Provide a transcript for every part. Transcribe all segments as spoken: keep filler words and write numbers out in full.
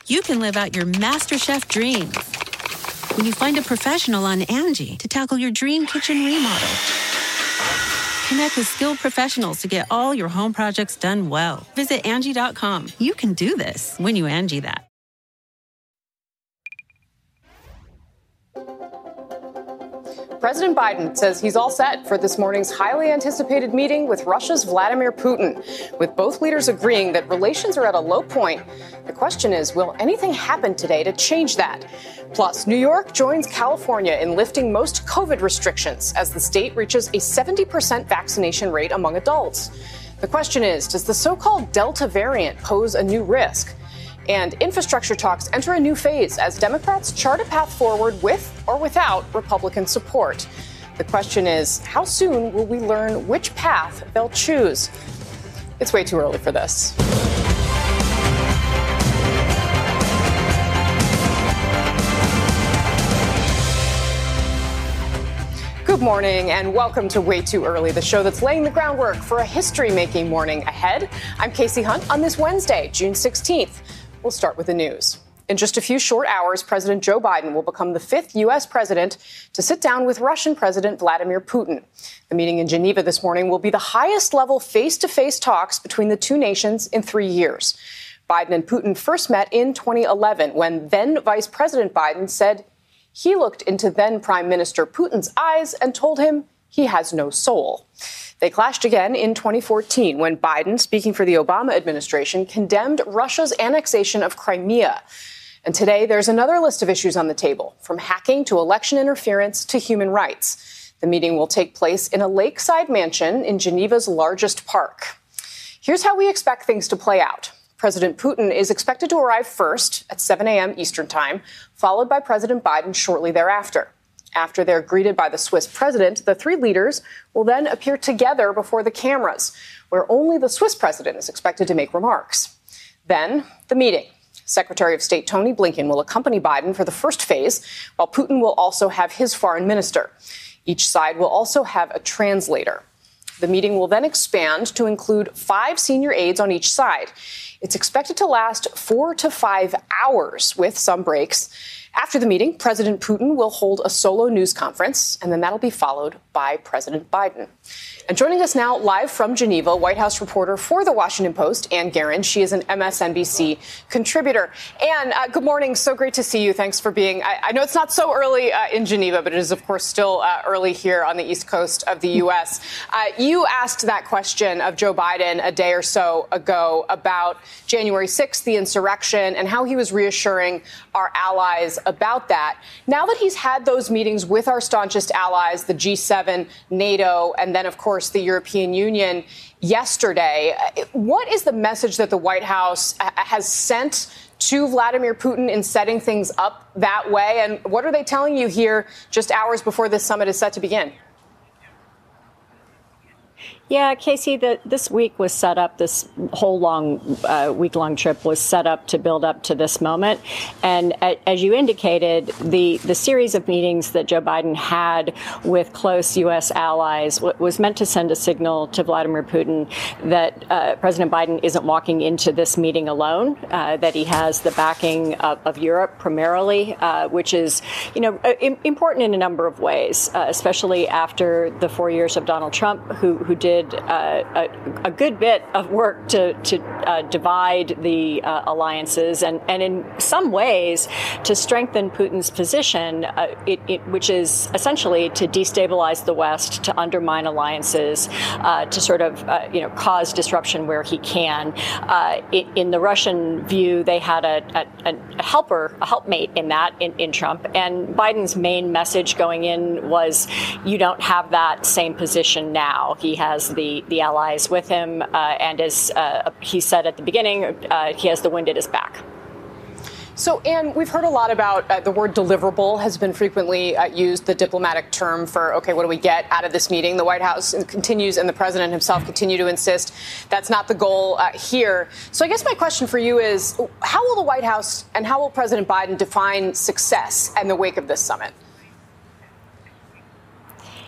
you can live out your MasterChef dreams when you find a professional on Angie to tackle your dream kitchen remodel. Connect with skilled professionals to get all your home projects done well. Visit Angie dot com. You can do this when you Angie that. President Biden says he's all set for this morning's highly anticipated meeting with Russia's Vladimir Putin, with both leaders agreeing that relations are at a low point. The question is, will anything happen today to change that? Plus, New York joins California in lifting most COVID restrictions as the state reaches a seventy percent vaccination rate among adults. The question is, does the so-called Delta variant pose a new risk? And infrastructure talks enter a new phase as Democrats chart a path forward with or without Republican support. The question is, how soon will we learn which path they'll choose? It's way too early for this. Good morning and welcome to Way Too Early, the show that's laying the groundwork for a history-making morning ahead. I'm Casey Hunt on this Wednesday, June sixteenth. We'll start with the news. In just a few short hours, President Joe Biden will become the fifth U S president to sit down with Russian President Vladimir Putin. The meeting in Geneva this morning will be the highest-level face-to-face talks between the two nations in three years. Biden and Putin first met in twenty eleven when then Vice President Biden said he looked into then Prime Minister Putin's eyes and told him he has no soul. They clashed again in twenty fourteen when Biden, speaking for the Obama administration, condemned Russia's annexation of Crimea. And today there's another list of issues on the table, from hacking to election interference to human rights. The meeting will take place in a lakeside mansion in Geneva's largest park. Here's how we expect things to play out. President Putin is expected to arrive first at seven a.m. Eastern Time, followed by President Biden shortly thereafter. After they're greeted by the Swiss president, the three leaders will then appear together before the cameras, where only the Swiss president is expected to make remarks. Then, the meeting. Secretary of State Tony Blinken will accompany Biden for the first phase, while Putin will also have his foreign minister. Each side will also have a translator. The meeting will then expand to include five senior aides on each side. It's expected to last four to five hours with some breaks. After the meeting, President Putin will hold a solo news conference, and then that'll be followed by President Biden. And joining us now live from Geneva, White House reporter for The Washington Post, Ann Guerin. She is an M S N B C contributor. Ann, uh, good morning. So great to see you. Thanks for being. I, I know it's not so early uh, in Geneva, but it is, of course, still uh, early here on the East Coast of the U S. Uh, you asked that question of Joe Biden a day or so ago about January sixth, the insurrection, and how he was reassuring our allies about that. Now that he's had those meetings with our staunchest allies, the G seven, NATO, and then, of course, the European Union yesterday, what is the message that the White House has sent to Vladimir Putin in setting things up that way? And what are they telling you here just hours before this summit is set to begin? Yeah, Casey, the, this week was set up, this whole long uh, week-long trip was set up to build up to this moment. And uh, as you indicated, the, the series of meetings that Joe Biden had with close U S allies w- was meant to send a signal to Vladimir Putin that uh, President Biden isn't walking into this meeting alone, uh, that he has the backing of, of Europe primarily, uh, which is, you know, important in a number of ways, uh, especially after the four years of Donald Trump, who, who did Uh, a, a good bit of work to, to uh, divide the uh, alliances and, and in some ways to strengthen Putin's position, uh, it, it, which is essentially to destabilize the West, to undermine alliances, uh, to sort of uh, you know cause disruption where he can. Uh, it, in the Russian view, they had a, a, a helper, a helpmate in that in, in Trump. And Biden's main message going in was, you don't have that same position now. He has the, the allies with him. Uh, and as uh, he said at the beginning, uh, he has the wind at his back. So, Ann, we've heard a lot about uh, the word deliverable has been frequently uh, used, the diplomatic term for, OK, what do we get out of this meeting? The White House continues and the president himself continue to insist that's not the goal uh, here. So I guess my question for you is, how will the White House and how will President Biden define success in the wake of this summit?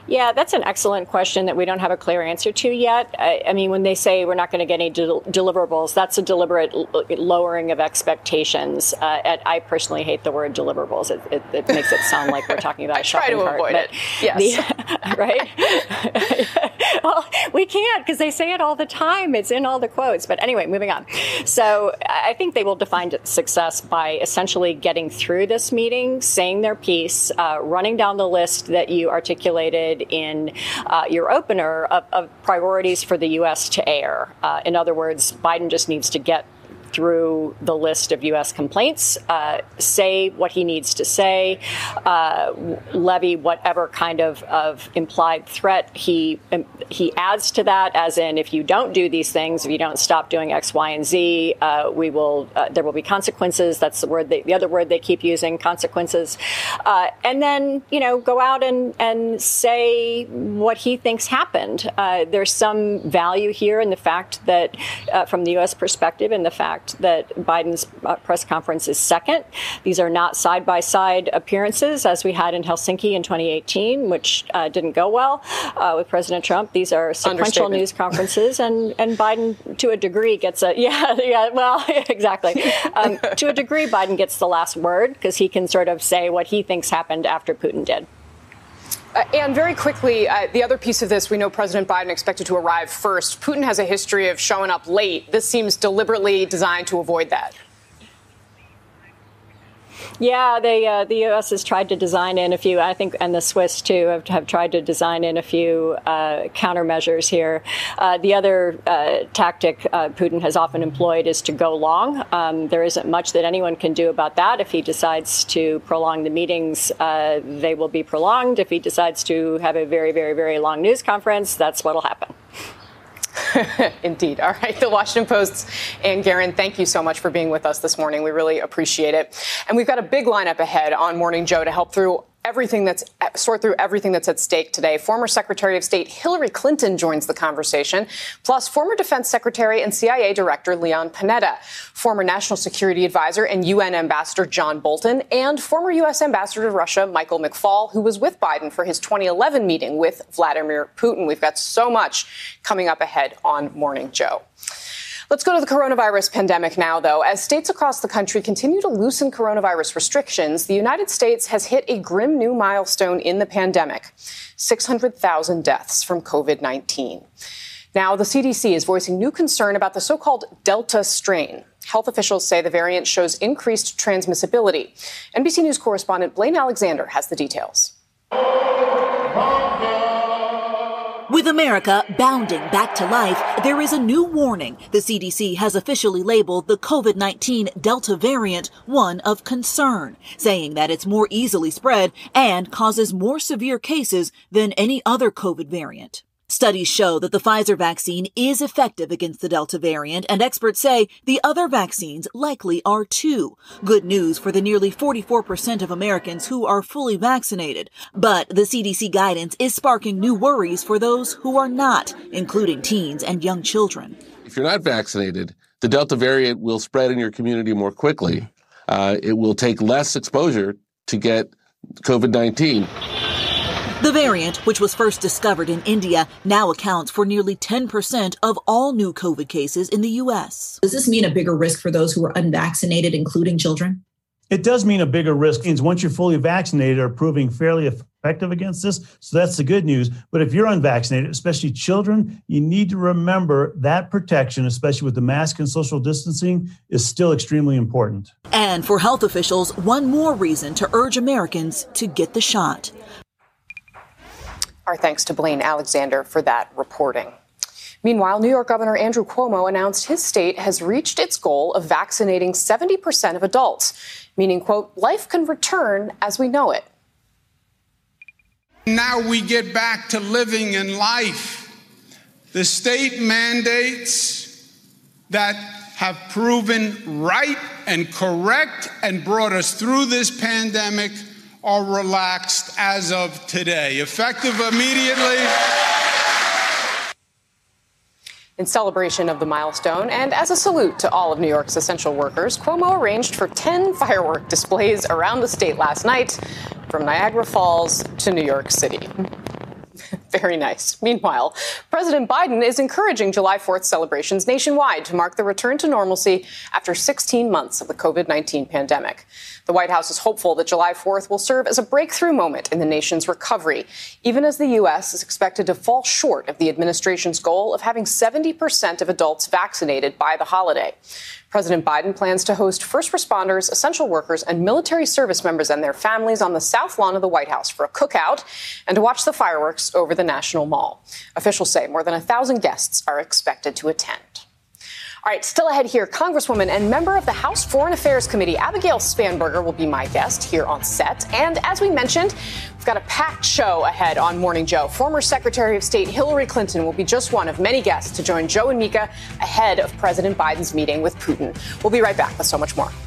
Yeah, that's an excellent question that we don't have a clear answer to yet. I, I mean, when they say we're not going to get any del- deliverables, that's a deliberate l- lowering of expectations. Uh, and I personally hate the word deliverables. It, it, it makes it sound like we're talking about a shopping cart. Try to avoid it. Yes. The, right? Well, we can't because they say it all the time. It's in all the quotes. But anyway, moving on. So I think they will define success by essentially getting through this meeting, saying their piece, uh, running down the list that you articulated in uh, your opener of, of priorities for the U S to air. Uh, in other words, Biden just needs to get through the list of U S complaints, uh, say what he needs to say, uh, levy whatever kind of, of implied threat he um, he adds to that, as in, if you don't do these things, if you don't stop doing X, Y, and Z, uh, we will uh, there will be consequences. That's the word they, the other word they keep using, consequences. Uh, and then, you know, go out and, and say what he thinks happened. Uh, there's some value here in the fact that, uh, from the U S perspective, in the fact that Biden's uh, press conference is second. These are not side-by-side appearances as we had in Helsinki in twenty eighteen, which uh, didn't go well uh, with President Trump. These are sequential news conferences, and, and Biden, to a degree, gets a, yeah, yeah, well, exactly. Um, to a degree, Biden gets the last word because he can sort of say what he thinks happened after Putin did. Uh, and very quickly, uh, the other piece of this, we know President Biden expected to arrive first. Putin has a history of showing up late. This seems deliberately designed to avoid that. Yeah, they, uh, the U S has tried to design in a few, I think, and the Swiss, too, have, have tried to design in a few uh, countermeasures here. Uh, the other uh, tactic uh, Putin has often employed is to go long. Um, there isn't much that anyone can do about that. If he decides to prolong the meetings, uh, they will be prolonged. If he decides to have a very, very, very long news conference, that's what will happen. Indeed. All right. The Washington Post's Ann Guerin, thank you so much for being with us this morning. We really appreciate it. And we've got a big lineup ahead on Morning Joe to help through everything that's sort through everything that's at stake today. Former Secretary of State Hillary Clinton joins the conversation, plus former Defense Secretary and C I A Director Leon Panetta, former National Security Advisor and U N Ambassador John Bolton, and former U S Ambassador to Russia Michael McFaul, who was with Biden for his twenty eleven meeting with Vladimir Putin. We've got so much coming up ahead on Morning Joe. Let's go to the coronavirus pandemic now, though. As states across the country continue to loosen coronavirus restrictions, the United States has hit a grim new milestone in the pandemic, six hundred thousand deaths from COVID nineteen. Now, the C D C is voicing new concern about the so-called Delta strain. Health officials say the variant shows increased transmissibility. N B C News correspondent Blaine Alexander has the details. With America bounding back to life, there is a new warning. The C D C has officially labeled the COVID nineteen Delta variant one of concern, saying that it's more easily spread and causes more severe cases than any other COVID variant. Studies show that the Pfizer vaccine is effective against the Delta variant, and experts say the other vaccines likely are too. Good news for the nearly forty-four percent of Americans who are fully vaccinated. But the C D C guidance is sparking new worries for those who are not, including teens and young children. If you're not vaccinated, the Delta variant will spread in your community more quickly. Uh, it will take less exposure to get COVID nineteen. The variant, which was first discovered in India, now accounts for nearly ten percent of all new COVID cases in the U S. Does this mean a bigger risk for those who are unvaccinated, including children? It does mean a bigger risk. It means once you're fully vaccinated, are proving fairly effective against this. So that's the good news. But if you're unvaccinated, especially children, you need to remember that protection, especially with the mask and social distancing, is still extremely important. And for health officials, one more reason to urge Americans to get the shot. Our thanks to Blaine Alexander for that reporting. Meanwhile, New York Governor Andrew Cuomo announced his state has reached its goal of vaccinating seventy percent of adults, meaning, quote, life can return as we know it. Now we get back to living in life. The state mandates that have proven right and correct and brought us through this pandemic are relaxed as of today, effective immediately. In celebration of the milestone and as a salute to all of New York's essential workers, Cuomo arranged for ten firework displays around the state last night, from Niagara Falls to New York City. Very nice. Meanwhile, President Biden is encouraging July fourth celebrations nationwide to mark the return to normalcy after sixteen months of the covid nineteen pandemic. The White House is hopeful that July fourth will serve as a breakthrough moment in the nation's recovery, even as the U S is expected to fall short of the administration's goal of having seventy percent of adults vaccinated by the holiday. President Biden plans to host first responders, essential workers, and military service members and their families on the south lawn of the White House for a cookout and to watch the fireworks over the National Mall. Officials say more than a thousand guests are expected to attend. All right, still ahead here, Congresswoman and member of the House Foreign Affairs Committee, Abigail Spanberger, will be my guest here on set. And as we mentioned, we've got a packed show ahead on Morning Joe. Former Secretary of State Hillary Clinton will be just one of many guests to join Joe and Mika ahead of President Biden's meeting with Putin. We'll be right back with so much more.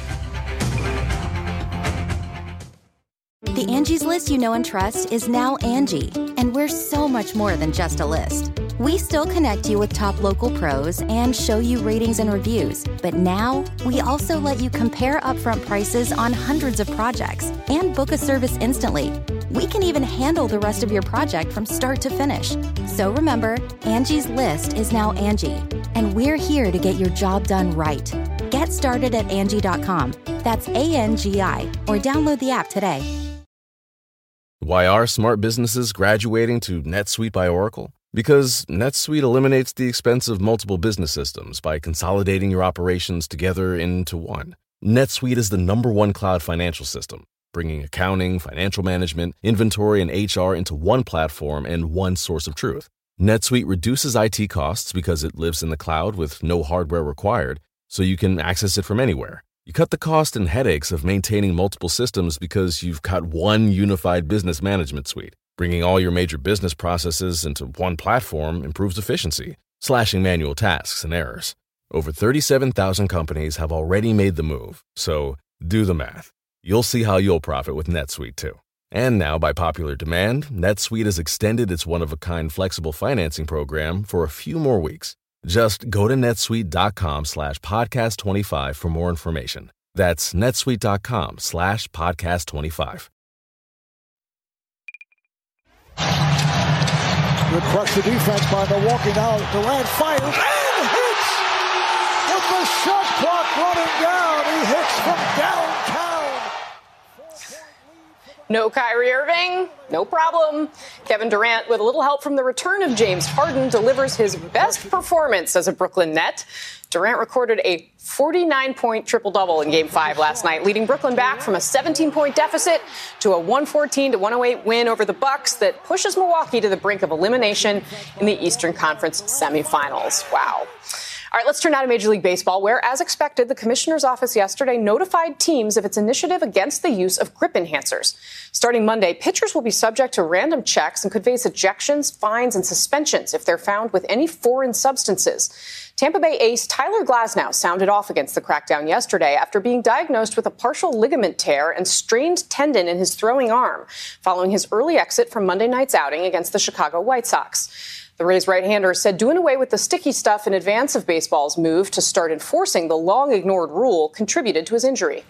The Angie's List you know and trust is now Angie, and we're so much more than just a list. We still connect you with top local pros and show you ratings and reviews, but now we also let you compare upfront prices on hundreds of projects and book a service instantly. We can even handle the rest of your project from start to finish. So remember, Angie's List is now Angie, and we're here to get your job done right. Get started at Angie dot com. That's A N G I, or download the app today. Why are smart businesses graduating to NetSuite by Oracle? Because NetSuite eliminates the expense of multiple business systems by consolidating your operations together into one. NetSuite is the number one cloud financial system, bringing accounting, financial management, inventory, and H R into one platform and one source of truth. NetSuite reduces I T costs because it lives in the cloud with no hardware required, so you can access it from anywhere. You cut the cost and headaches of maintaining multiple systems because you've got one unified business management suite. Bringing all your major business processes into one platform improves efficiency, slashing manual tasks and errors. Over thirty-seven thousand companies have already made the move, so do the math. You'll see how you'll profit with NetSuite too. And now, by popular demand, NetSuite has extended its one-of-a-kind flexible financing program for a few more weeks. Just go to netsuite.com slash podcast 25 for more information. That's netsuite.com slash podcast 25. Good pressure defense by Milwaukee. Now Durant fires and hits with the shot clock running down. He hits from downtown. No Kyrie Irving, no problem. Kevin Durant, with a little help from the return of James Harden, delivers his best performance as a Brooklyn Net. Durant recorded a forty-nine point triple-double in Game five last night, leading Brooklyn back from a seventeen point deficit to a one fourteen to one oh eight win over the Bucks that pushes Milwaukee to the brink of elimination in the Eastern Conference semifinals. Wow. All right, let's turn now to Major League Baseball, where, as expected, the commissioner's office yesterday notified teams of its initiative against the use of grip enhancers. Starting Monday, pitchers will be subject to random checks and could face ejections, fines, and suspensions if they're found with any foreign substances. Tampa Bay ace Tyler Glasnow sounded off against the crackdown yesterday after being diagnosed with a partial ligament tear and strained tendon in his throwing arm following his early exit from Monday night's outing against the Chicago White Sox. The Rays right-hander said doing away with the sticky stuff in advance of baseball's move to start enforcing the long-ignored rule contributed to his injury.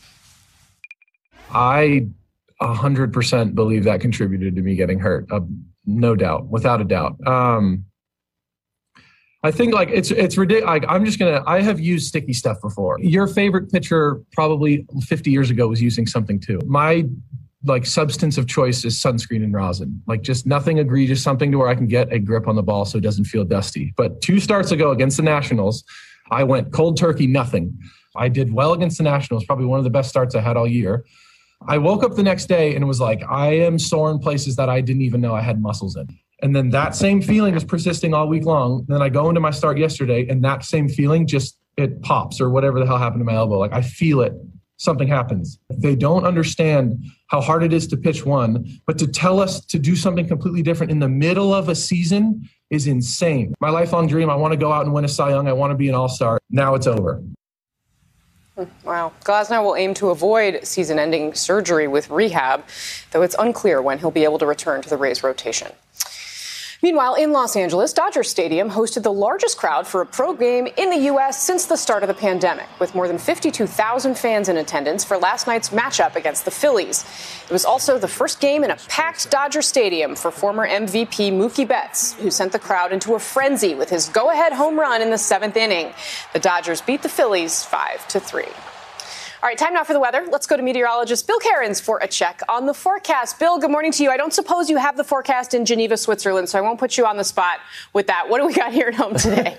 I one hundred percent believe that contributed to me getting hurt. Uh, no doubt, without a doubt. Um, I think like it's it's ridiculous. Like, I'm just gonna. I have used sticky stuff before. Your favorite pitcher probably fifty years ago was using something too. My like substance of choice is sunscreen and rosin. Like just nothing egregious, something to where I can get a grip on the ball so it doesn't feel dusty. But two starts ago against the Nationals, I went cold turkey, nothing. I did well against the Nationals, probably one of the best starts I had all year. I woke up the next day and it was like, I am sore in places that I didn't even know I had muscles in. And then that same feeling is persisting all week long. And then I go into my start yesterday and that same feeling just, it pops or whatever the hell happened to my elbow. Like I feel it. Something happens. They don't understand how hard it is to pitch one, but to tell us to do something completely different in the middle of a season is insane. My lifelong dream, I want to go out and win a Cy Young. I want to be an all-star. Now it's over. Wow. Glasnow will aim to avoid season-ending surgery with rehab, though it's unclear when he'll be able to return to the Rays rotation. Meanwhile, in Los Angeles, Dodger Stadium hosted the largest crowd for a pro game in the U S since the start of the pandemic, with more than fifty-two thousand fans in attendance for last night's matchup against the Phillies. It was also the first game in a packed Dodger Stadium for former M V P Mookie Betts, who sent the crowd into a frenzy with his go-ahead home run in the seventh inning. The Dodgers beat the Phillies five to three. All right, time now for the weather. Let's go to meteorologist Bill Cairns for a check on the forecast. Bill, good morning to you. I don't suppose you have the forecast in Geneva, Switzerland, so I won't put you on the spot with that. What do we got here at home today?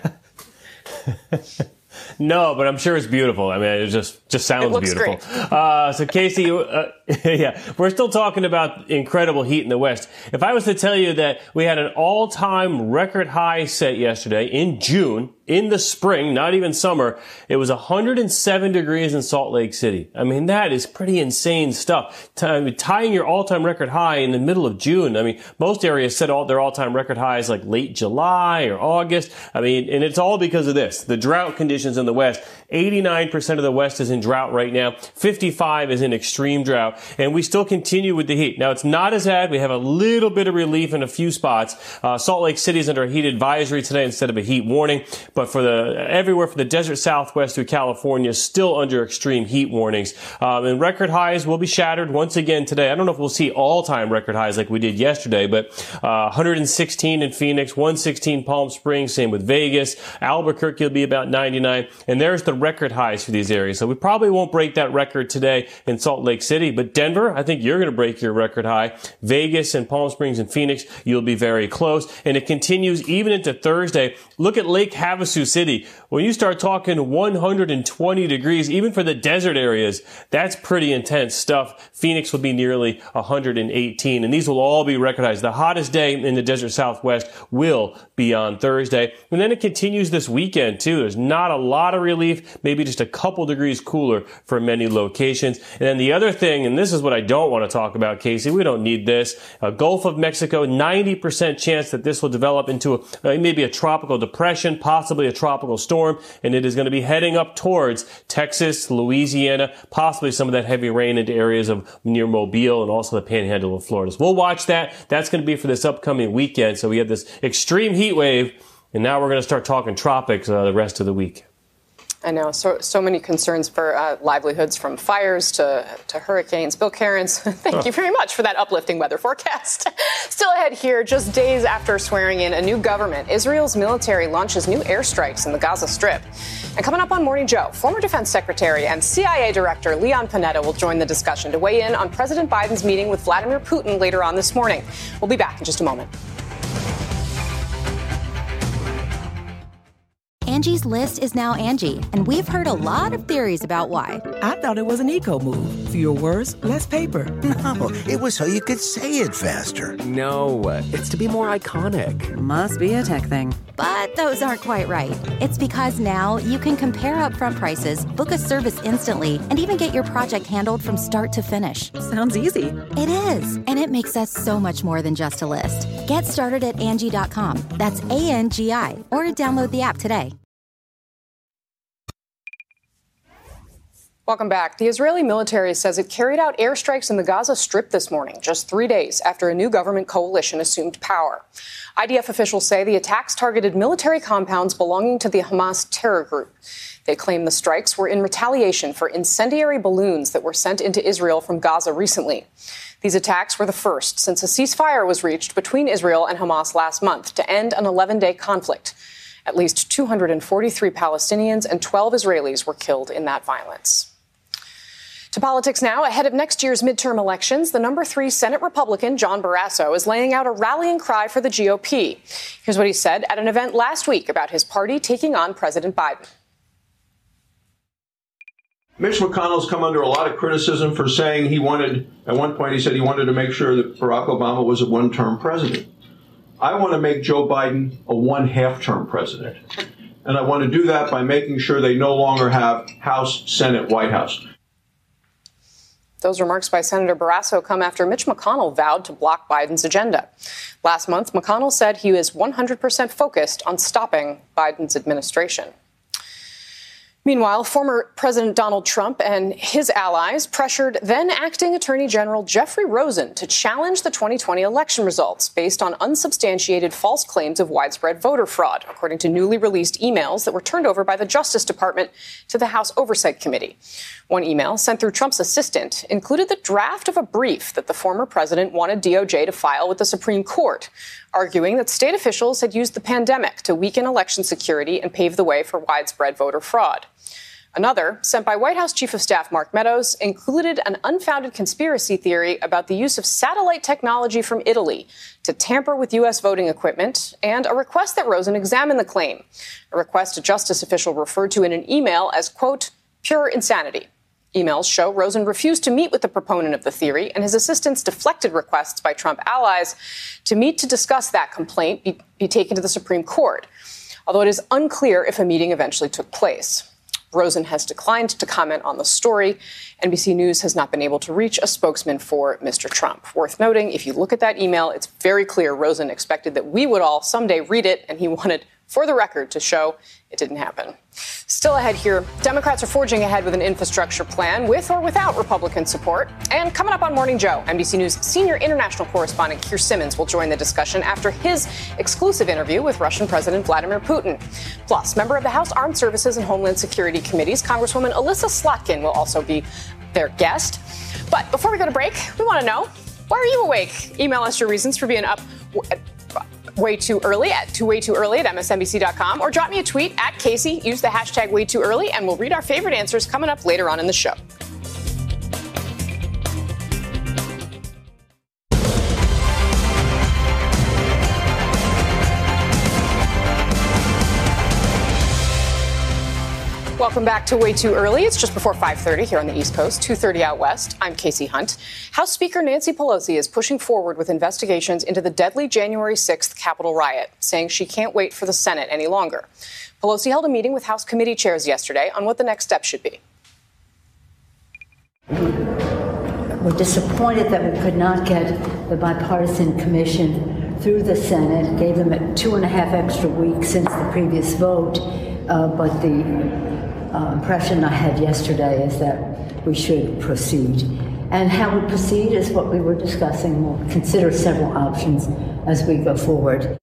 No, but I'm sure it's beautiful. I mean, it just just sounds it looks beautiful. Great. Uh, so, Casey, uh, yeah, we're still talking about incredible heat in the West. If I was to tell you that we had an all-time record high set yesterday in June, in the spring, not even summer, it was one hundred seven degrees in Salt Lake City. I mean, that is pretty insane stuff. T- tying your all-time record high in the middle of June. I mean, most areas set all their all-time record highs like late July or August. I mean, and it's all because of this. The drought conditions in the West. eighty-nine percent of the West is in drought right now. fifty-five is in extreme drought. And we still continue with the heat. Now, it's not as bad. We have a little bit of relief in a few spots. Uh, Salt Lake City is under a heat advisory today instead of a heat warning. But for the everywhere from the desert Southwest through California, still under extreme heat warnings. Um, and record highs will be shattered once again today. I don't know if we'll see all-time record highs like we did yesterday, but uh, one hundred sixteen in Phoenix, one hundred sixteen Palm Springs, same with Vegas. Albuquerque will be about ninety-nine. And there's the record highs for these areas. So we probably won't break that record today in Salt Lake City. But Denver, I think you're going to break your record high. Vegas and Palm Springs and Phoenix, you'll be very close. And it continues even into Thursday. Look at Lake Havasu City. When you start talking one hundred twenty degrees, even for the desert areas, that's pretty intense stuff. Phoenix will be nearly one hundred eighteen, and these will all be record highs. The hottest day in the desert Southwest will be on Thursday. And then it continues this weekend, too. There's not a lot of relief, maybe just a couple degrees cooler for many locations. And then the other thing, and this is what I don't want to talk about, Casey, we don't need this. Uh, Gulf of Mexico, ninety percent chance that this will develop into a, uh, maybe a tropical depression, possibly a tropical storm, and it is going to be heading up towards Texas, Louisiana, possibly some of that heavy rain into areas of near Mobile and also the panhandle of Florida. So we'll watch that. That's going to be for this upcoming weekend. So we have this extreme heat wave, and now we're going to start talking tropics uh, the rest of the week. I know. So so many concerns for uh, livelihoods, from fires to, to hurricanes. Bill Cairns, thank oh. you very much for that uplifting weather forecast. Still ahead here, just days after swearing in a new government, Israel's military launches new airstrikes in the Gaza Strip. And coming up on Morning Joe, former Defense Secretary and C I A Director Leon Panetta will join the discussion to weigh in on President Biden's meeting with Vladimir Putin later on this morning. We'll be back in just a moment. Angie's List is now Angie, and we've heard a lot of theories about why. I thought it was an eco move. Fewer words, less paper. No, it was so you could say it faster. No, it's to be more iconic. Must be a tech thing. But those aren't quite right. It's because now you can compare upfront prices, book a service instantly, and even get your project handled from start to finish. Sounds easy. It is, and it makes us so much more than just a list. Get started at Angie dot com. That's A N G I, or download the app today. Welcome back. The Israeli military says it carried out airstrikes in the Gaza Strip this morning, just three days after a new government coalition assumed power. I D F officials say the attacks targeted military compounds belonging to the Hamas terror group. They claim the strikes were in retaliation for incendiary balloons that were sent into Israel from Gaza recently. These attacks were the first since a ceasefire was reached between Israel and Hamas last month to end an eleven-day conflict. At least two hundred forty-three Palestinians and twelve Israelis were killed in that violence. To politics now. Ahead of next year's midterm elections, the number three Senate Republican, John Barrasso, is laying out a rallying cry for the G O P. Here's what he said at an event last week about his party taking on President Biden. Mitch McConnell's come under a lot of criticism for saying he wanted, at one point he said he wanted to make sure that Barack Obama was a one-term president. I want to make Joe Biden a one-half-term president. And I want to do that by making sure they no longer have House, Senate, White House. Those remarks by Senator Barrasso come after Mitch McConnell vowed to block Biden's agenda. Last month, McConnell said he is one hundred percent focused on stopping Biden's administration. Meanwhile, former President Donald Trump and his allies pressured then acting Attorney General Jeffrey Rosen to challenge the twenty twenty election results based on unsubstantiated false claims of widespread voter fraud, according to newly released emails that were turned over by the Justice Department to the House Oversight Committee. One email sent through Trump's assistant included the draft of a brief that the former president wanted D O J to file with the Supreme Court, arguing that state officials had used the pandemic to weaken election security and pave the way for widespread voter fraud. Another, sent by White House Chief of Staff Mark Meadows, included an unfounded conspiracy theory about the use of satellite technology from Italy to tamper with U S voting equipment and a request that Rosen examine the claim, a request a justice official referred to in an email as, quote, pure insanity. Emails show Rosen refused to meet with the proponent of the theory, and his assistants deflected requests by Trump allies to meet to discuss that complaint be, be taken to the Supreme Court, although it is unclear if a meeting eventually took place. Rosen has declined to comment on the story. N B C News has not been able to reach a spokesman for Mister Trump. Worth noting, if you look at that email, it's very clear Rosen expected that we would all someday read it, and he wanted, for the record, to show it didn't happen. Still ahead here, Democrats are forging ahead with an infrastructure plan with or without Republican support. And coming up on Morning Joe, N B C News senior international correspondent Keir Simmons will join the discussion after his exclusive interview with Russian President Vladimir Putin. Plus, member of the House Armed Services and Homeland Security Committees, Congresswoman Alyssa Slotkin, will also be their guest. But before we go to break, we want to know, why are you awake? Email us your reasons for being up way too early at too way too early at M S N B C dot com, or drop me a tweet at Casey. Use the hashtag way too early, and we'll read our favorite answers coming up later on in the show. Welcome back to Way Too Early. It's just before five thirty here on the East Coast, two thirty out west. I'm Casey Hunt. House Speaker Nancy Pelosi is pushing forward with investigations into the deadly January sixth Capitol riot, saying she can't wait for the Senate any longer. Pelosi held a meeting with House committee chairs yesterday on what the next step should be. We're disappointed that we could not get the bipartisan commission through the Senate, gave them two and a half extra weeks since the previous vote, uh, but the Uh, impression I had yesterday is that we should proceed. And how we proceed is what we were discussing. We'll consider several options as we go forward.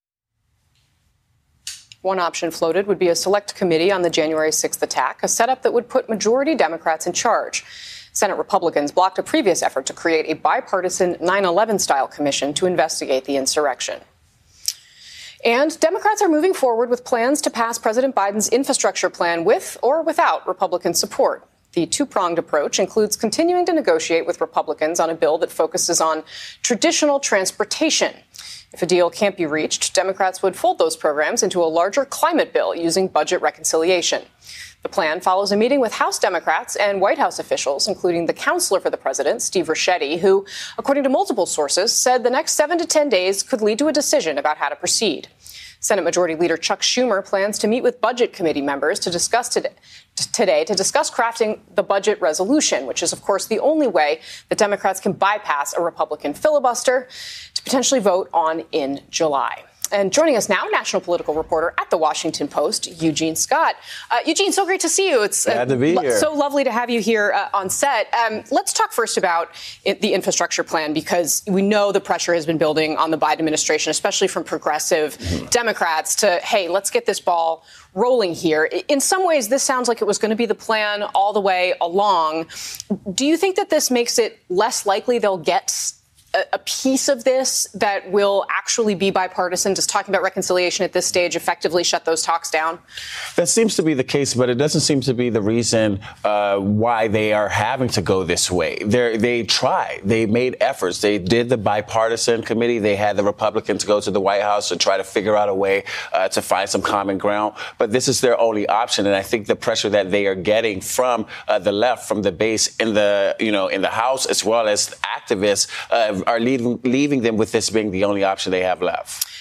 One option floated would be a select committee on the January sixth attack, a setup that would put majority Democrats in charge. Senate Republicans blocked a previous effort to create a bipartisan nine eleven-style commission to investigate the insurrection. And Democrats are moving forward with plans to pass President Biden's infrastructure plan with or without Republican support. The two-pronged approach includes continuing to negotiate with Republicans on a bill that focuses on traditional transportation. If a deal can't be reached, Democrats would fold those programs into a larger climate bill using budget reconciliation. The plan follows a meeting with House Democrats and White House officials, including the counselor for the president, Steve Ricchetti, who, according to multiple sources, said the next seven to ten days could lead to a decision about how to proceed. Senate Majority Leader Chuck Schumer plans to meet with Budget Committee members to discuss today, today to discuss crafting the budget resolution, which is, of course, the only way that Democrats can bypass a Republican filibuster to potentially vote on in July. And joining us now, national political reporter at The Washington Post, Eugene Scott. Uh, Eugene, so great to see you. It's glad uh, to be lo- here. So lovely to have you here uh, on set. Um, let's talk first about it, the infrastructure plan, because we know the pressure has been building on the Biden administration, especially from progressive mm-hmm. Democrats, to, hey, let's get this ball rolling here. In some ways, this sounds like it was going to be the plan all the way along. Do you think that this makes it less likely they'll get a piece of this that will actually be bipartisan? Does talking about reconciliation at this stage effectively shut those talks down? That seems to be the case, but it doesn't seem to be the reason uh, why they are having to go this way. They're, they tried. They made efforts. They did the bipartisan committee. They had the Republicans go to the White House and try to figure out a way uh, to find some common ground. But this is their only option. And I think the pressure that they are getting from uh, the left, from the base in the, you know, in the House, as well as activists, uh, are leaving, leaving them with this being the only option they have left.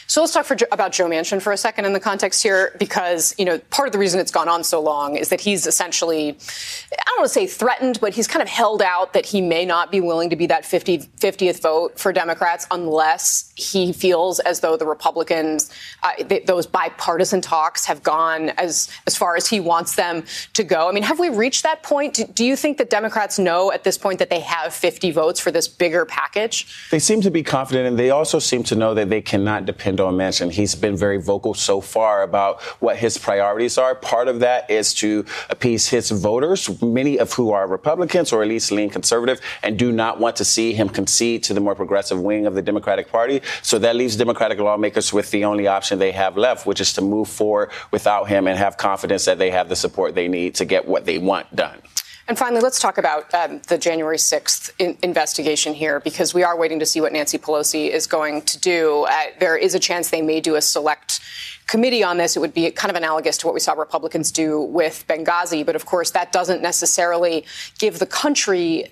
So let's talk for, about Joe Manchin for a second in the context here, because, you know, part of the reason it's gone on so long is that he's essentially, I don't want to say threatened, but he's kind of held out that he may not be willing to be that fiftieth vote for Democrats unless he feels as though the Republicans, uh, th- those bipartisan talks have gone as, as far as he wants them to go. I mean, have we reached that point? Do, do you think that Democrats know at this point that they have fifty votes for this bigger package? They seem to be confident, and they also seem to know that they cannot depend on Manchin. He's been very vocal so far about what his priorities are. Part of that is to appease his voters, many of who are Republicans or at least lean conservative and do not want to see him concede to the more progressive wing of the Democratic Party. So that leaves Democratic lawmakers with the only option they have left, which is to move forward without him and have confidence that they have the support they need to get what they want done. And finally, let's talk about um, the January sixth in- investigation here, because we are waiting to see what Nancy Pelosi is going to do. Uh, there is a chance they may do a select committee on this. It would be kind of analogous to what we saw Republicans do with Benghazi. But of course, that doesn't necessarily give the country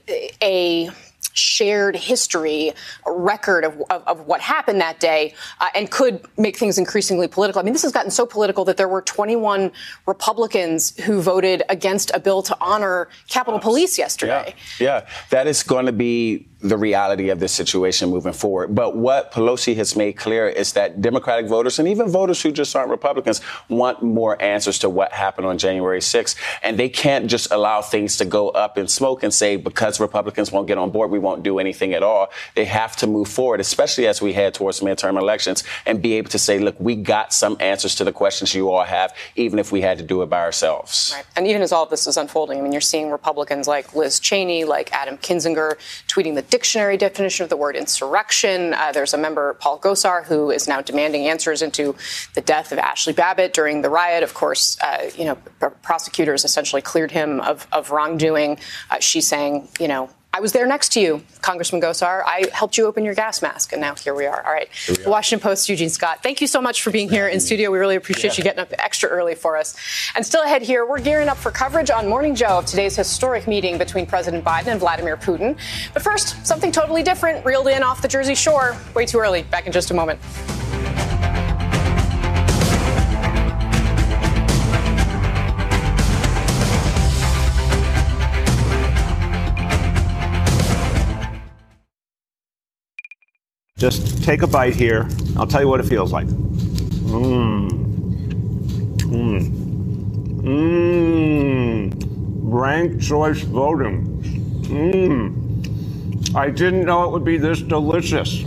a shared history, a record of, of, of what happened that day, uh, and could make things increasingly political. I mean, this has gotten so political that there were twenty-one Republicans who voted against a bill to honor Capitol Police yesterday. Yeah, yeah. That is going to be the reality of this situation moving forward. But what Pelosi has made clear is that Democratic voters and even voters who just aren't Republicans want more answers to what happened on January sixth. And they can't just allow things to go up in smoke and say, because Republicans won't get on board, we won't do anything at all. They have to move forward, especially as we head towards midterm elections, and be able to say, look, we got some answers to the questions you all have, even if we had to do it by ourselves. Right. And even as all of this is unfolding, I mean, you're seeing Republicans like Liz Cheney, like Adam Kinzinger, tweeting the dictionary definition of the word insurrection. Uh, there's a member, Paul Gosar, who is now demanding answers into the death of Ashley Babbitt during the riot. Of course, uh, you know, pr- prosecutors essentially cleared him of, of wrongdoing. Uh, she's saying, you know, I was there next to you, Congressman Gosar. I helped you open your gas mask, and now here we are. All right. The Washington Post, Eugene Scott, thank you so much for being here in studio. We really appreciate yeah. you getting up extra early for us. And still ahead here, we're gearing up for coverage on Morning Joe of today's historic meeting between President Biden and Vladimir Putin. But first, something totally different, reeled in off the Jersey Shore. Way too early. Back in just a moment. Just take a bite here. I'll tell you what it feels like. Mmm. Mmm. Mmm. Ranked choice voting. Mmm. I didn't know it would be this delicious.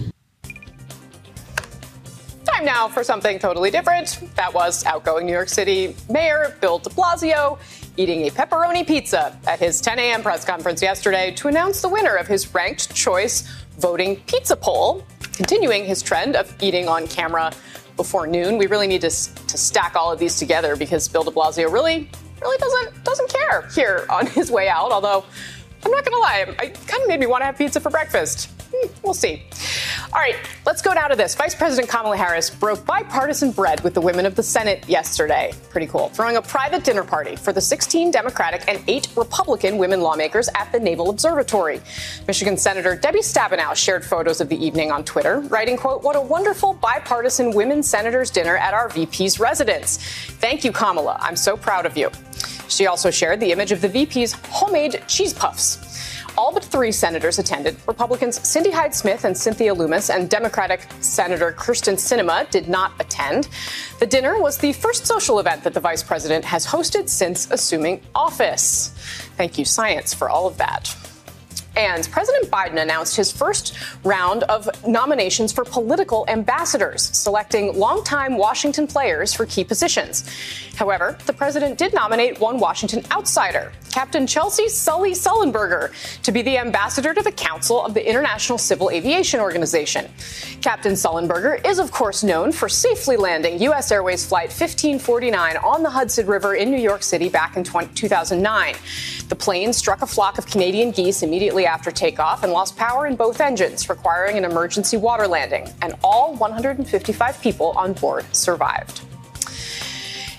Time now for something totally different. That was outgoing New York City Mayor Bill de Blasio eating a pepperoni pizza at his ten a.m. press conference yesterday to announce the winner of his ranked choice voting pizza poll, continuing his trend of eating on camera before noon. We really need to, to stack all of these together because Bill de Blasio really, really doesn't doesn't care here on his way out, although I'm not going to lie, it kind of made me want to have pizza for breakfast. We'll see. All right, let's go now to this. Vice President Kamala Harris broke bipartisan bread with the women of the Senate yesterday. Pretty cool. Throwing a private dinner party for the sixteen Democratic and eight Republican women lawmakers at the Naval Observatory. Michigan Senator Debbie Stabenow shared photos of the evening on Twitter, writing, quote, "What a wonderful bipartisan women senators dinner at our V P's residence. Thank you, Kamala. I'm so proud of you." She also shared the image of the V P's homemade cheese puffs. All but three senators attended. Republicans Cindy Hyde-Smith and Cynthia Loomis and Democratic Senator Kyrsten Sinema did not attend. The dinner was the first social event that the vice president has hosted since assuming office. Thank you, science, for all of that. And President Biden announced his first round of nominations for political ambassadors, selecting longtime Washington players for key positions. However, the president did nominate one Washington outsider, Captain Chelsea Sully Sullenberger, to be the ambassador to the Council of the International Civil Aviation Organization. Captain Sullenberger is, of course, known for safely landing U S Airways Flight fifteen forty-nine on the Hudson River in New York City back in two thousand nine. The plane struck a flock of Canadian geese immediately after takeoff and lost power in both engines, requiring an emergency water landing, and all one hundred fifty-five people on board survived.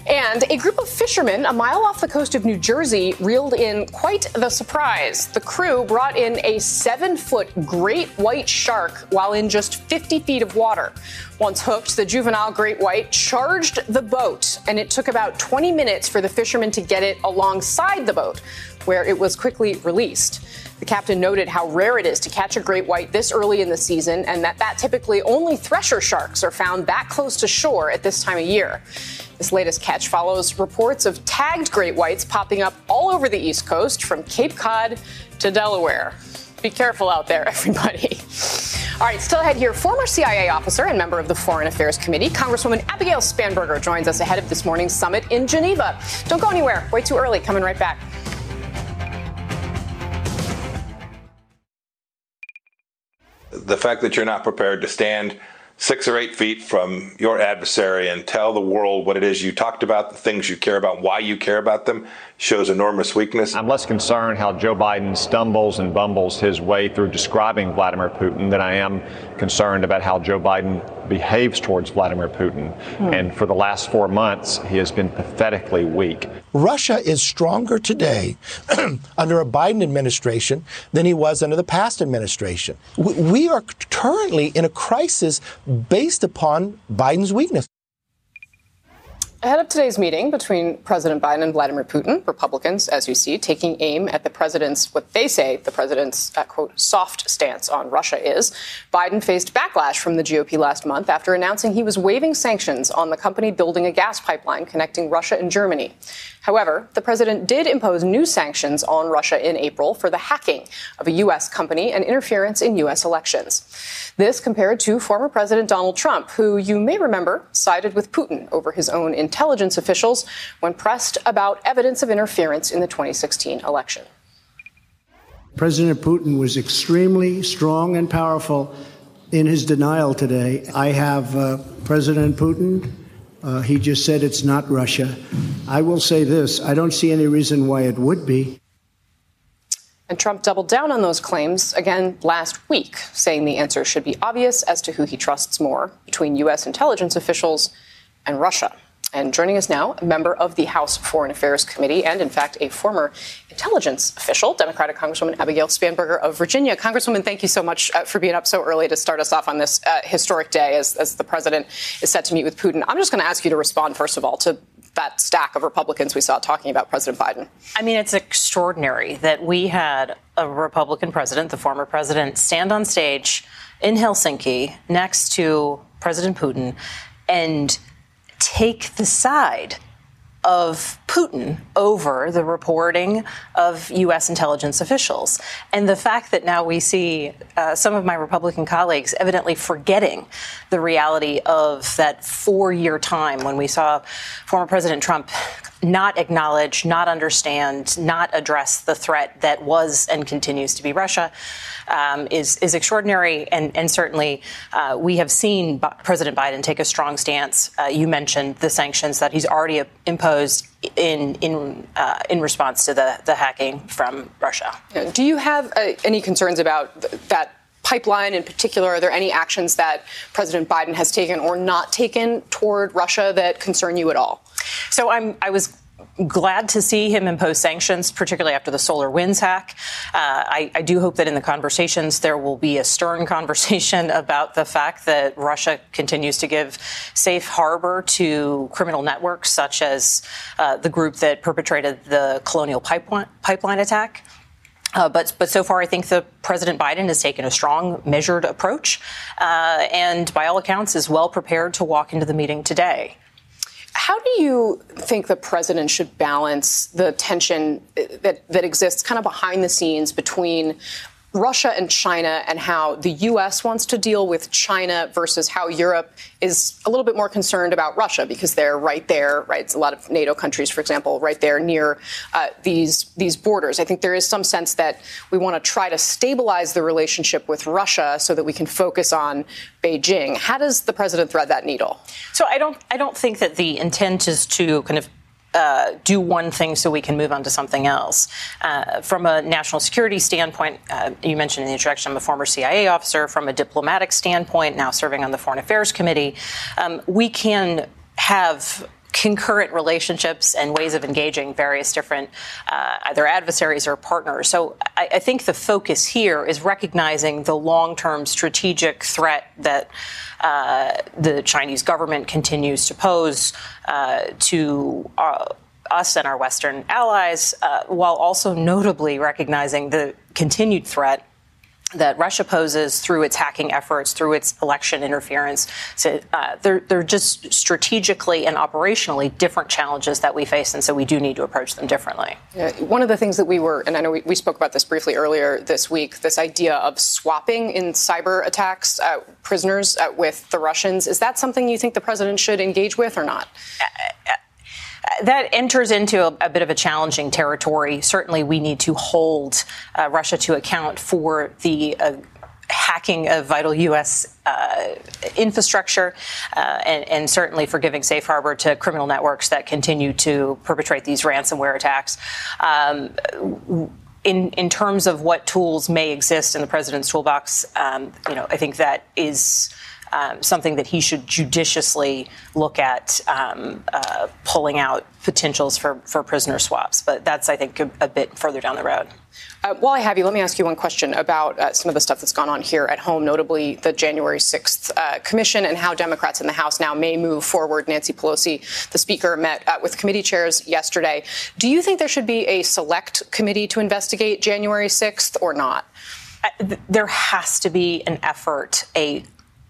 And a group of fishermen a mile off the coast of New Jersey reeled in quite the surprise. The crew brought in a seven-foot great white shark while in just fifty feet of water. Once hooked, the juvenile great white charged the boat, and it took about twenty minutes for the fishermen to get it alongside the boat, where it was quickly released. The captain noted how rare it is to catch a great white this early in the season, and that, that typically only thresher sharks are found that close to shore at this time of year. This latest catch follows reports of tagged great whites popping up all over the East Coast, from Cape Cod to Delaware. Be careful out there, everybody. All right, still ahead here, former C I A officer and member of the Foreign Affairs Committee, Congresswoman Abigail Spanberger, joins us ahead of this morning's summit in Geneva. Don't go anywhere. Way too early. Coming right back. The fact that you're not prepared to stand six or eight feet from your adversary and tell the world what it is you talked about, the things you care about, why you care about them, shows enormous weakness. I'm less concerned how Joe Biden stumbles and bumbles his way through describing Vladimir Putin than I am concerned about how Joe Biden behaves towards Vladimir Putin. Hmm. And for the last four months, he has been pathetically weak. Russia is stronger today under a Biden administration than he was under the past administration. We are currently in a crisis based upon Biden's weakness. Ahead of today's meeting between President Biden and Vladimir Putin, Republicans, as you see, taking aim at the president's, what they say the president's, uh, quote, soft stance on Russia is. Biden faced backlash from the G O P last month after announcing he was waiving sanctions on the company building a gas pipeline connecting Russia and Germany. However, the president did impose new sanctions on Russia in April for the hacking of a U S company and interference in U S elections. This compared to former President Donald Trump, who you may remember sided with Putin over his own intelligence officials when pressed about evidence of interference in the twenty sixteen election. President Putin was extremely strong and powerful in his denial today. I have uh, President Putin. Uh, he just said it's not Russia. I will say this. I don't see any reason why it would be. And Trump doubled down on those claims again last week, saying the answer should be obvious as to who he trusts more between U S intelligence officials and Russia. And joining us now, a member of the House Foreign Affairs Committee and, in fact, a former intelligence official, Democratic Congresswoman Abigail Spanberger of Virginia. Congresswoman, thank you so much uh, for being up so early to start us off on this uh, historic day as, as the president is set to meet with Putin. I'm just going to ask you to respond, first of all, to that stack of Republicans we saw talking about President Biden. I mean, it's extraordinary that we had a Republican president, the former president, stand on stage in Helsinki next to President Putin and take the side of Putin over the reporting of U S intelligence officials. And the fact that now we see uh, some of my Republican colleagues evidently forgetting the reality of that four-year time when we saw former President Trump not acknowledge, not understand, not address the threat that was and continues to be Russia um, is, is extraordinary. And, and certainly uh, we have seen B- President Biden take a strong stance. Uh, you mentioned the sanctions that he's already imposed in in uh, in response to the, the hacking from Russia. Do you have uh, any concerns about th- that pipeline in particular? Are there any actions that President Biden has taken or not taken toward Russia that concern you at all? So I'm I was glad to see him impose sanctions, particularly after the SolarWinds hack. Uh, I, I do hope that in the conversations there will be a stern conversation about the fact that Russia continues to give safe harbor to criminal networks such as uh, the group that perpetrated the Colonial Pipeline, pipeline attack. Uh, but but so far, I think the President Biden has taken a strong, measured approach uh, and, by all accounts, is well prepared to walk into the meeting today. How do you think the president should balance the tension that, that exists kind of behind the scenes between Russia and China and how the U S wants to deal with China versus how Europe is a little bit more concerned about Russia because they're right there, right? It's a lot of NATO countries, for example, right there near uh, these these borders. I think there is some sense that we want to try to stabilize the relationship with Russia so that we can focus on Beijing. How does the president thread that needle? So I don't I don't think that the intent is to kind of Uh, do one thing so we can move on to something else. Uh, from a national security standpoint, uh, you mentioned in the introduction, I'm a former C I A officer. From a diplomatic standpoint, now serving on the Foreign Affairs Committee, um, we can have concurrent relationships and ways of engaging various different uh, either adversaries or partners. So I, I think the focus here is recognizing the long-term strategic threat that uh, the Chinese government continues to pose uh, to uh, us and our Western allies, uh, while also notably recognizing the continued threat that Russia poses through its hacking efforts, through its election interference. So uh, they're, they're just strategically and operationally different challenges that we face, and so we do need to approach them differently. Yeah, one of the things that we were, and I know we, we spoke about this briefly earlier this week, this idea of swapping in cyber attacks uh, prisoners uh, with the Russians, is that something you think the president should engage with or not? Uh, That enters into a, a bit of a challenging territory. Certainly, we need to hold uh, Russia to account for the uh, hacking of vital U S uh, infrastructure, uh, and, and certainly for giving safe harbor to criminal networks that continue to perpetrate these ransomware attacks. Um, In, in terms of what tools may exist in the president's toolbox, um, you know, I think that is um, something that he should judiciously look at um, uh, pulling out potentials for, for prisoner swaps. But that's, I think, a, a bit further down the road. Uh, while I have you, let me ask you one question about uh, some of the stuff that's gone on here at home, notably the January sixth uh, commission and how Democrats in the House now may move forward. Nancy Pelosi, the speaker, met uh, with committee chairs yesterday. Do you think there should be a select committee to investigate January sixth or not? Uh, th- there has to be an effort, a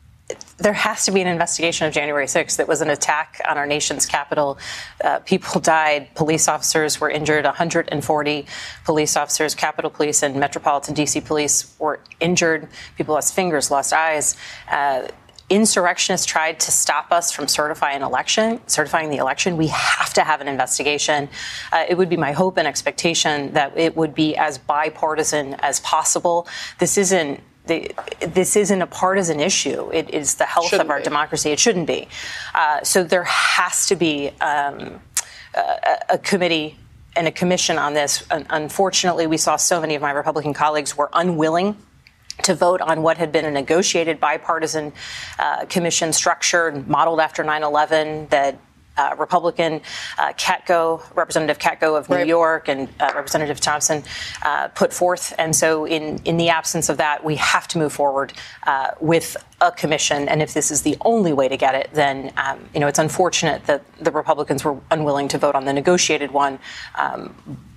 There has to be an investigation of January sixth. It was an attack on our nation's capital. Uh, people died. Police officers were injured. one hundred forty police officers, Capitol Police and Metropolitan D C Police were injured. People lost fingers, lost eyes. Uh, insurrectionists tried to stop us from certifying an election, certifying the election. We have to have an investigation. Uh, it would be my hope and expectation that it would be as bipartisan as possible. This isn't The, this isn't a partisan issue. It is the health shouldn't of our be. democracy. It shouldn't be. Uh, so there has to be um, a, a committee and a commission on this. Un- unfortunately, we saw so many of my Republican colleagues were unwilling to vote on what had been a negotiated bipartisan uh, commission structure modeled after nine eleven that Uh, Republican uh, Katko, Representative Katko of New right. York, and uh, Representative Thompson uh, put forth. And so in, in the absence of that, we have to move forward uh, with a commission. And if this is the only way to get it, then, um, you know, it's unfortunate that the Republicans were unwilling to vote on the negotiated one. Um,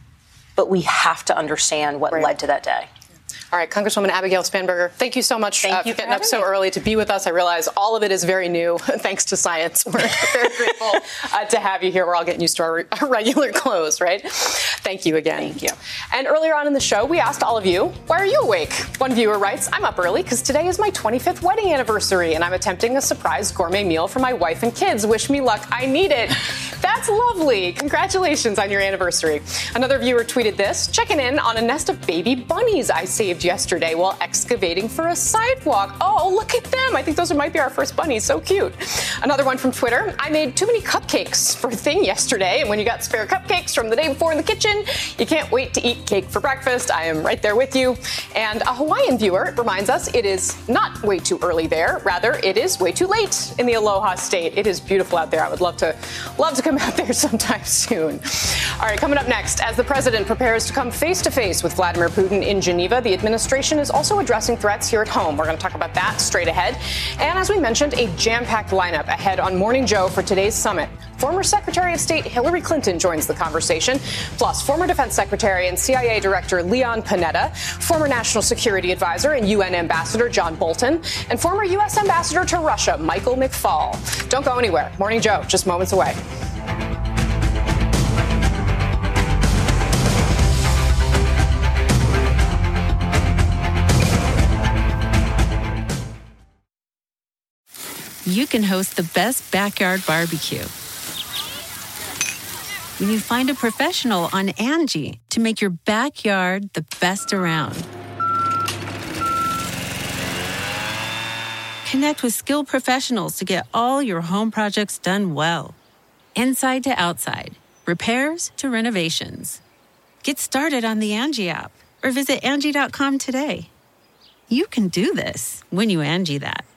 but we have to understand what right. led to that day. All right, Congresswoman Abigail Spanberger, thank you so much thank uh, you for getting for up so me. early to be with us. I realize all of it is very new, thanks to science. We're very grateful uh, to have you here. We're all getting used to our, our regular clothes, right? Thank you again. Thank you. And earlier on in the show, we asked all of you, why are you awake? One viewer writes, I'm up early because today is my twenty-fifth wedding anniversary, and I'm attempting a surprise gourmet meal for my wife and kids. Wish me luck. I need it. That's lovely. Congratulations on your anniversary. Another viewer tweeted this, checking in on a nest of baby bunnies I saved yesterday while excavating for a sidewalk. Oh, look at them. I think those might be our first bunnies. So cute. Another one from Twitter. I made too many cupcakes for a thing yesterday, and when you got spare cupcakes from the day before in the kitchen, you can't wait to eat cake for breakfast. I am right there with you. And a Hawaiian viewer reminds us it is not way too early there. Rather, it is way too late in the Aloha State. It is beautiful out there. I would love to love to come out there sometime soon. All right, coming up next, as the president prepares to come face to face with Vladimir Putin in Geneva, the administration is also addressing threats here at home. We're going to talk about that straight ahead. And as we mentioned, a jam-packed lineup ahead on Morning Joe for today's summit. Former Secretary of State Hillary Clinton joins the conversation, plus former Defense Secretary and C I A Director Leon Panetta, former National Security Advisor and U N Ambassador John Bolton, and former U S Ambassador to Russia Michael McFaul. Don't go anywhere. Morning Joe, just moments away. You can host the best backyard barbecue when you find a professional on Angie to make your backyard the best around. Connect with skilled professionals to get all your home projects done well. Inside to outside, repairs to renovations. Get started on the Angie app or visit Angie dot com today. You can do this when you Angie that.